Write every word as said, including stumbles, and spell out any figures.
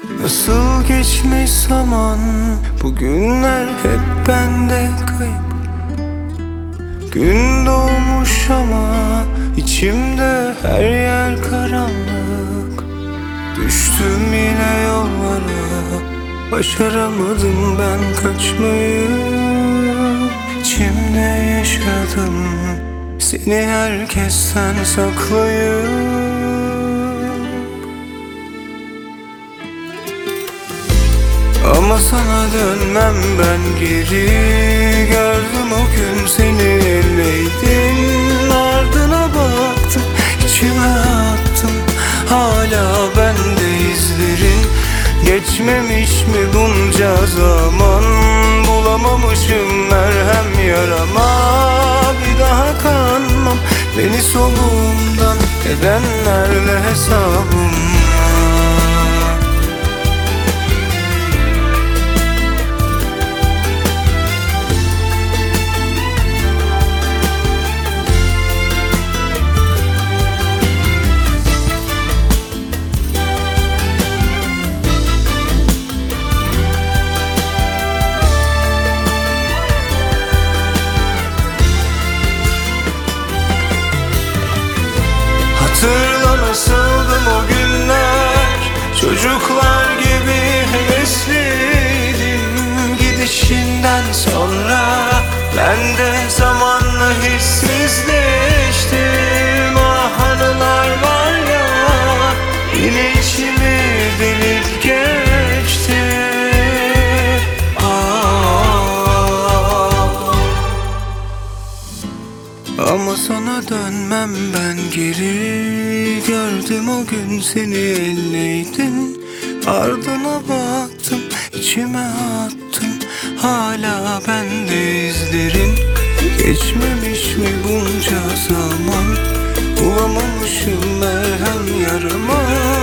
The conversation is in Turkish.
Nasıl geçmiş zaman, bugünler hep bende kayıp. Gün doğmuş ama içimde her yer karanlık. Düştüm yine yollara, başaramadım ben kaçmayı. İçimde yaşadım, seni herkesten saklayıp. Ama sana dönmem ben geri. Gördüm o gün seni elleydin, ardına baktım, içime attım. Hala bende izlerin. Geçmemiş mi bunca zaman? Bulamamışım merhem yarama. Bir daha kanmam beni soluğumdan edenlerle hesabım. Hatırla nasıldım o günler, çocuklar gibi hevesliydim. Gidişinden sonra ben de zamanla hissizleştim. Ah anılar var ya, yine içimi delip geçti. Ama sana dönmem ben geri. Gördüm o gün seni elleydin, ardına baktım, içime attım. Hala bende izlerin. Geçmemiş mi bunca zaman? Bulamamışım merhem yarama.